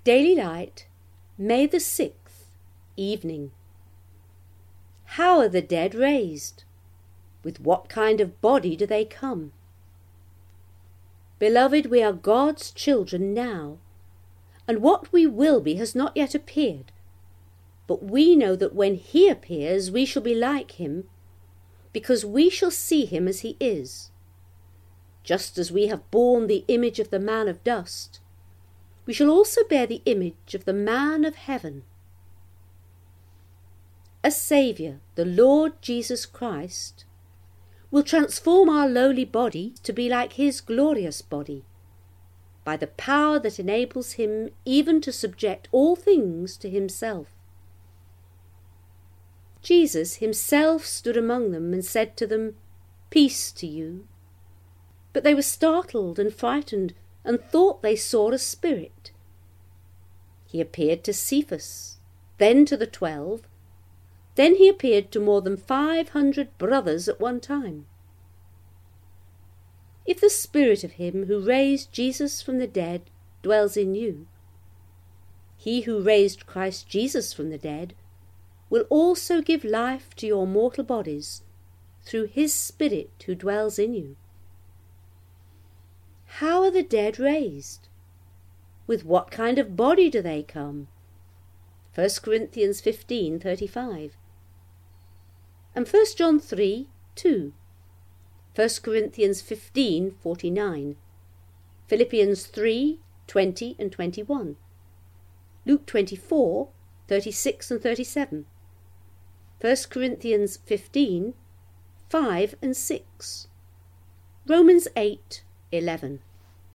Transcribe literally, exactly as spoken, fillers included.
Daily Light, May the sixth, Evening. How are the dead raised? With what kind of body do they come? Beloved, we are God's children now, and what we will be has not yet appeared. But we know that when he appears, we shall be like him, because we shall see him as he is. Just as we have borne the image of the man of dust, we shall also bear the image of the man of heaven. A Saviour, the Lord Jesus Christ, will transform our lowly body to be like his glorious body, by the power that enables him even to subject all things to himself. Jesus himself stood among them and said to them, "Peace to you." But they were startled and frightened, and thought they saw a spirit. He appeared to Cephas, then to the twelve, then he appeared to more than five hundred brothers at one time. If the spirit of him who raised Jesus from the dead dwells in you, he who raised Christ Jesus from the dead will also give life to your mortal bodies through his Spirit who dwells in you. How are the dead raised? With what kind of body do they come? First Corinthians fifteen thirty-five. And First John three two. First Corinthians fifteen forty-nine. Philippians three twenty and twenty-one. Luke twenty-four thirty-six and thirty-seven. First Corinthians fifteen five and six. Romans eight eleven.